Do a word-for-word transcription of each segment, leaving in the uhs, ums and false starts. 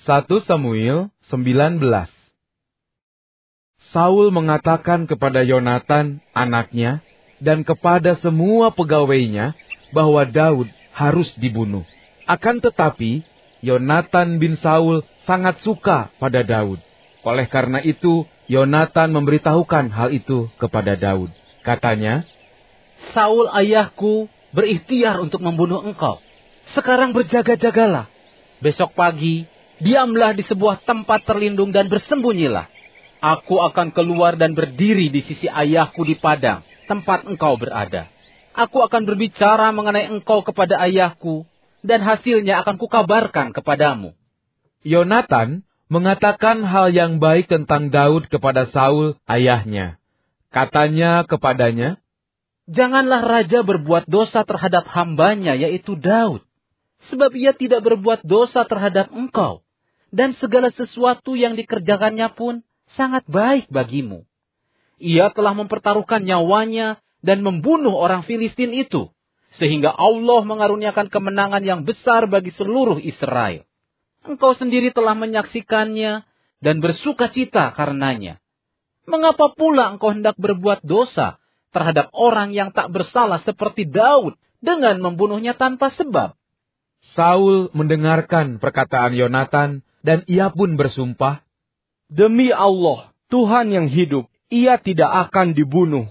satu Samuel sembilan belas. Saul mengatakan kepada Yonatan, anaknya, dan kepada semua pegawainya bahwa Daud harus dibunuh. Akan tetapi, Yonatan bin Saul sangat suka pada Daud. Oleh karena itu, Yonatan memberitahukan hal itu kepada Daud. Katanya, Saul ayahku berikhtiar untuk membunuh engkau. Sekarang berjaga-jagalah. Besok pagi, diamlah di sebuah tempat terlindung dan bersembunyilah. Aku akan keluar dan berdiri di sisi ayahku di padang, tempat engkau berada. Aku akan berbicara mengenai engkau kepada ayahku, dan hasilnya akan kukabarkan kepadamu. Yonatan mengatakan hal yang baik tentang Daud kepada Saul, ayahnya. Katanya kepadanya, janganlah raja berbuat dosa terhadap hambanya, yaitu Daud. Sebab ia tidak berbuat dosa terhadap engkau. Dan segala sesuatu yang dikerjakannya pun sangat baik bagimu. Ia telah mempertaruhkan nyawanya dan membunuh orang Filistin itu. Sehingga Allah mengaruniakan kemenangan yang besar bagi seluruh Israel. Engkau sendiri telah menyaksikannya dan bersukacita karenanya. Mengapa pula engkau hendak berbuat dosa terhadap orang yang tak bersalah seperti Daud dengan membunuhnya tanpa sebab? Saul mendengarkan perkataan Yonatan dan ia pun bersumpah, demi Allah, Tuhan yang hidup, ia tidak akan dibunuh.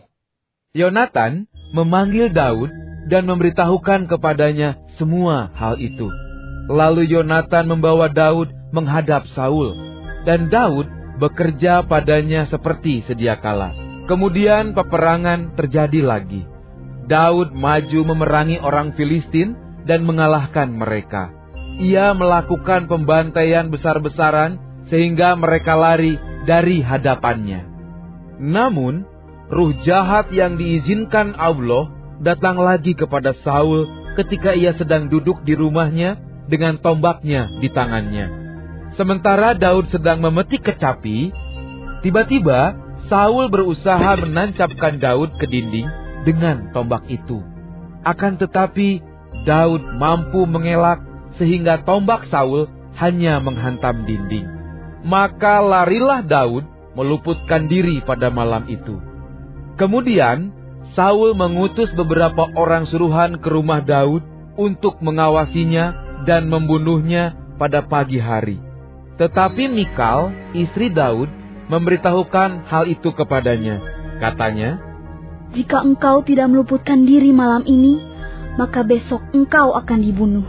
Yonatan memanggil Daud dan memberitahukan kepadanya semua hal itu. Lalu Yonatan membawa Daud menghadap Saul, dan Daud bekerja padanya seperti sedia kala. Kemudian peperangan terjadi lagi. Daud maju memerangi orang Filistin dan mengalahkan mereka. Ia melakukan pembantaian besar-besaran sehingga mereka lari dari hadapannya. Namun, ruh jahat yang diizinkan Allah datang lagi kepada Saul ketika ia sedang duduk di rumahnya dengan tombaknya di tangannya. Sementara Daud sedang memetik kecapi, tiba-tiba Saul berusaha menancapkan Daud ke dinding dengan tombak itu. Akan tetapi Daud mampu mengelak sehingga tombak Saul hanya menghantam dinding. Maka larilah Daud meluputkan diri pada malam itu. Kemudian Saul mengutus beberapa orang suruhan ke rumah Daud untuk mengawasinya dan membunuhnya pada pagi hari. Tetapi Mikal, istri Daud, memberitahukan hal itu kepadanya. Katanya, jika engkau tidak meluputkan diri malam ini, maka besok engkau akan dibunuh.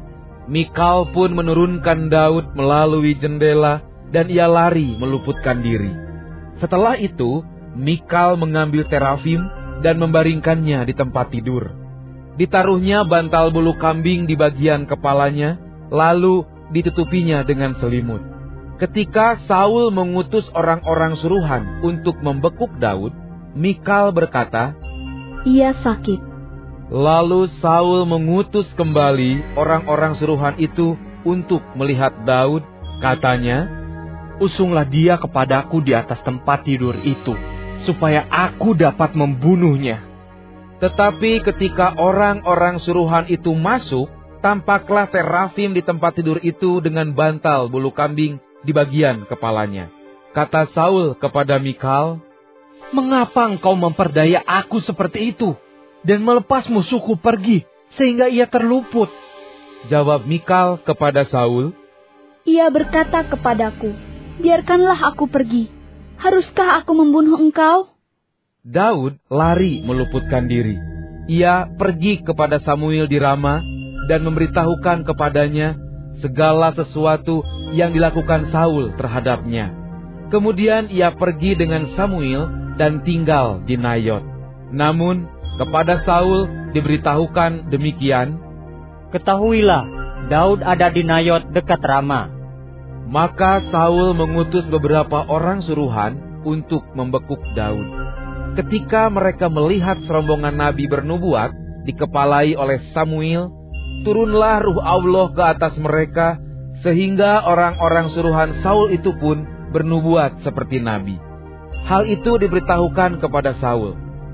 Mikal pun menurunkan Daud melalui jendela dan ia lari meluputkan diri. Setelah itu, Mikal mengambil terafim dan membaringkannya di tempat tidur. Ditaruhnya bantal bulu kambing di bagian kepalanya, lalu ditutupinya dengan selimut. Ketika Saul mengutus orang-orang suruhan untuk membekuk Daud, Mikal berkata, ia sakit. Lalu Saul mengutus kembali orang-orang suruhan itu untuk melihat Daud. Katanya, usunglah dia kepadaku di atas tempat tidur itu, supaya aku dapat membunuhnya. Tetapi ketika orang-orang suruhan itu masuk, tampaklah terafim di tempat tidur itu dengan bantal bulu kambing di bagian kepalanya. Kata Saul kepada Mikal, mengapa engkau memperdaya aku seperti itu dan melepas musuhku pergi sehingga ia terluput? Jawab Mikal kepada Saul, ia berkata kepadaku, biarkanlah aku pergi. Haruskah aku membunuh engkau? Daud lari meluputkan diri. Ia pergi kepada Samuel di Rama dan memberitahukan kepadanya segala sesuatu yang dilakukan Saul terhadapnya. Kemudian ia pergi dengan Samuel dan tinggal di Nayot. Namun kepada Saul diberitahukan demikian, ketahuilah, Daud ada di Nayot dekat Rama. Maka Saul mengutus beberapa orang suruhan untuk membekuk Daud. Ketika mereka melihat serombongan nabi bernubuat dikepalai oleh Samuel, turunlah ruh Allah ke atas mereka, sehingga orang-orang suruhan Saul itu pun bernubuat seperti nabi. Hal itu diberitahukan kepada Saul.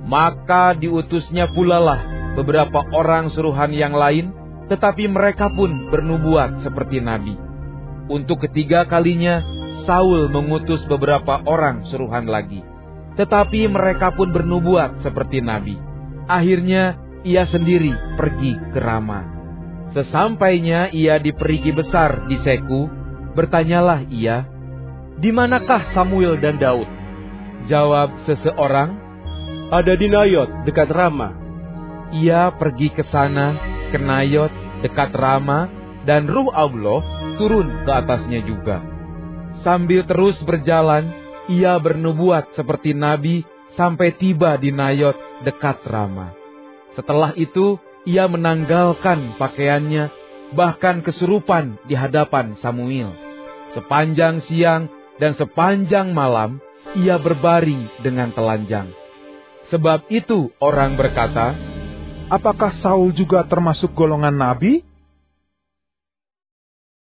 Maka diutusnya pula lah beberapa orang suruhan yang lain, tetapi mereka pun bernubuat seperti nabi. Untuk ketiga kalinya, Saul mengutus beberapa orang suruhan lagi. Tetapi mereka pun bernubuat seperti nabi. Akhirnya, ia sendiri pergi ke Rama. Sesampainya ia di perigi besar di Seku, bertanyalah ia, "Di manakah Samuel dan Daud?" Jawab seseorang, "Ada di Nayot dekat Rama." Ia pergi ke sana, ke Nayot dekat Rama, dan Ruh Allah turun ke atasnya juga. Sambil terus berjalan, ia bernubuat seperti nabi sampai tiba di Nayot dekat Rama. Setelah itu, ia menanggalkan pakaiannya, bahkan kesurupan di hadapan Samuel. Sepanjang siang dan sepanjang malam, ia berbaring dengan telanjang. Sebab itu orang berkata, "Apakah Saul juga termasuk golongan nabi?"